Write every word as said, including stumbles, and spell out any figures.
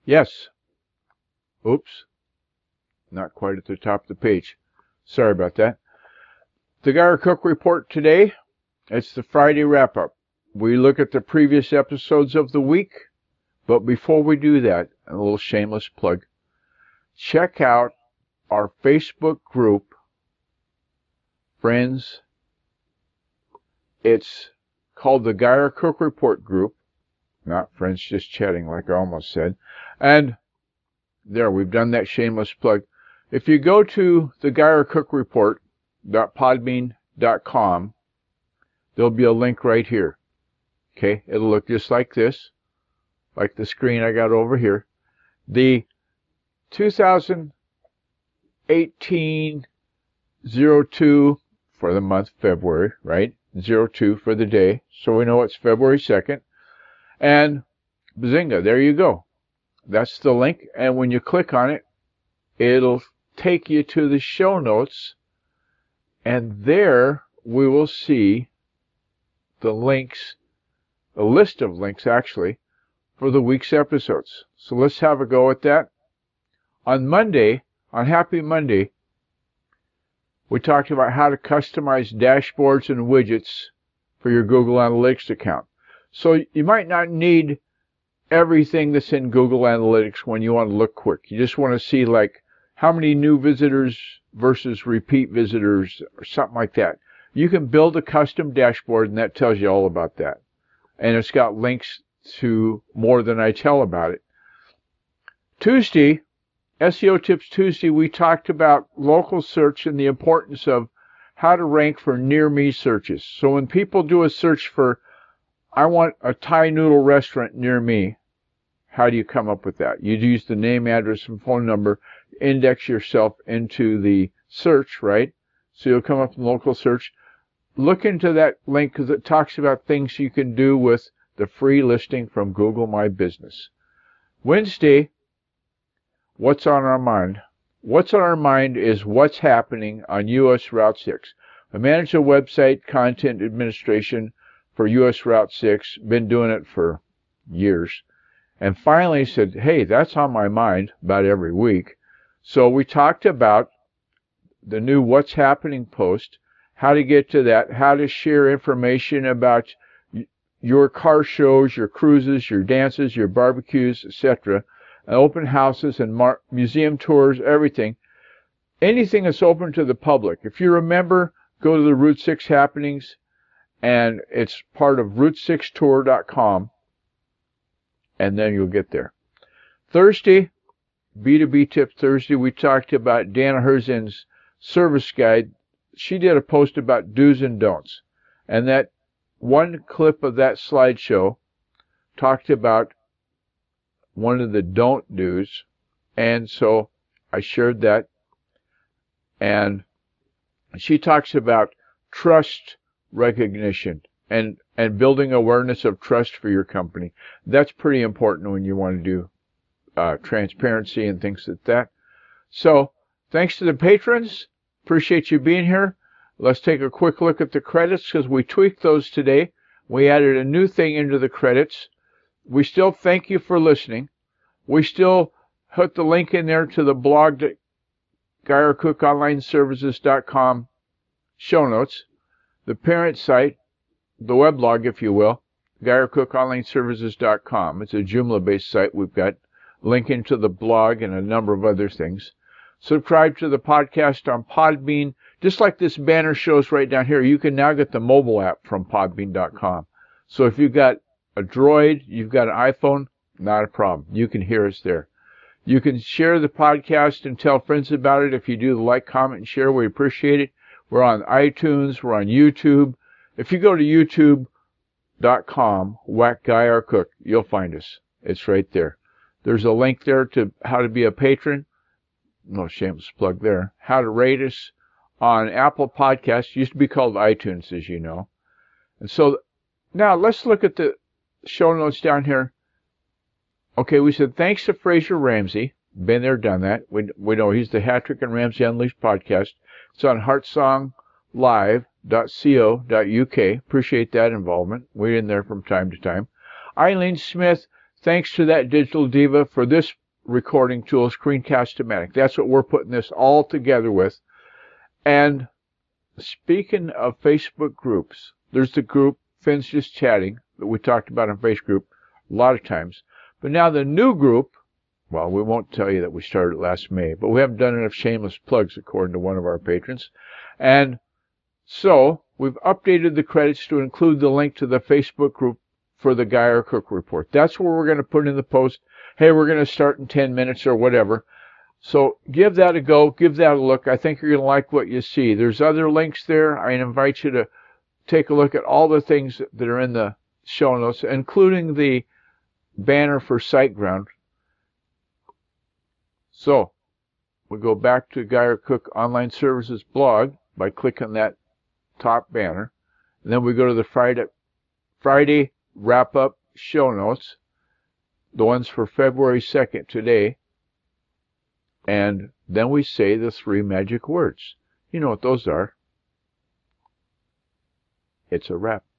Yes. Oops. Not quite at the top of the page. Sorry about that. The Guy R. Cook Report today. It's the Friday wrap-up. We look at the previous episodes of the week. But before we do that, a little shameless plug. Check out our Facebook group, friends. It's called the Guy R. Cook Report Group. Not friends just chatting like I almost said. And there, we've done that shameless plug. If you go to the Guy R. Cook Report dot podbean dot com, there'll be a link right here. Okay, it'll look just like this, like the screen I got over here. The two thousand eighteen oh two for the month February, right? oh two for the day, so we know it's February second. And bazinga, there you go. That's the link, and when you click on it, it'll take you to the show notes, and there we will see the links, a list of links actually, for the week's episodes. So let's have a go at that. On Monday, on Happy Monday, we talked about how to customize dashboards and widgets for your Google Analytics account. So you might not need everything that's in Google Analytics when you want to look quick. You just want to see like how many new visitors versus repeat visitors or something like that. You can build a custom dashboard, and that tells you all about that. And it's got links to more than I tell about it. Tuesday, S E O Tips Tuesday, we talked about local search and the importance of how to rank for near-me searches. So when people do a search for, I want a Thai noodle restaurant near me, how do you come up with that? You use the name, address, and phone number, index yourself into the search, right? So you'll come up in local search. Look into that link because it talks about things you can do with the free listing from Google My Business. Wednesday, what's on our mind? What's on our mind is what's happening on U S Route six. I manage a website content administration for U S Route six, been doing it for years, and finally said, hey, that's on my mind about every week. So we talked about the new What's Happening post, how to get to that, how to share information about your car shows, your cruises, your dances, your barbecues, et cetera, open houses and mar- museum tours, everything. Anything that's open to the public. If you remember, go to the Route six Happenings, and it's part of route six tour dot com, and then you'll get there. Thursday, B two B Tip Thursday, we talked about Dana Herzin's service guide. She did a post about do's and don'ts, and that one clip of that slideshow talked about one of the don't do's, and so I shared that. And she talks about trust recognition and and building awareness of trust for your company. That's pretty important when you want to do uh, transparency and things like that. So thanks to the patrons. Appreciate you being here. Let's take a quick look at the credits because we tweaked those today. We added a new thing into the credits. We still thank you for listening. We still put the link in there to the blog at Guy R Cook Online Services dot com show notes. The parent site, the weblog, if you will, Guy R Cook Online Services dot com. It's a Joomla-based site. We've got linking to the blog and a number of other things. Subscribe to the podcast on Podbean. Just like this banner shows right down here, you can now get the mobile app from podbean dot com. So if you've got a Droid, you've got an iPhone, not a problem. You can hear us there. You can share the podcast and tell friends about it. If you do the like, comment, and share, we appreciate it. We're on iTunes. We're on YouTube. If you go to youtube dot com, whack Guy R Cook, you'll find us. It's right there. There's a link there to how to be a patron. No shameless plug there. How to rate us on Apple Podcasts. Used to be called iTunes, as you know. And so now let's look at the show notes down here. Okay, we said thanks to Fraser Ramsey. Been there, done that. We, we know he's the Hattrick and Ramsey Unleashed podcast. It's on heartsong live dot co dot uk. Appreciate that involvement. We're in there from time to time. Eileen Smith, thanks to that Digital Diva for this recording tool, Screencast-O-Matic. That's what we're putting this all together with. And speaking of Facebook groups, there's the group Finn's Just Chatting that we talked about on Facebook a lot of times. But now the new group, well, we won't tell you that we started last May, but we haven't done enough shameless plugs, according to one of our patrons. And so we've updated the credits to include the link to the Facebook group for the Guy R. Cook Report. That's where we're going to put in the post, hey, we're going to start in ten minutes or whatever. So give that a go. Give that a look. I think you're going to like what you see. There's other links there. I invite you to take a look at all the things that are in the show notes, including the banner for SiteGround. So we go back to Guy R. Cook Online Services blog by clicking that top banner. And then we go to the Friday, Friday wrap-up show notes, the ones for February second today. And then we say the three magic words. You know what those are. It's a wrap.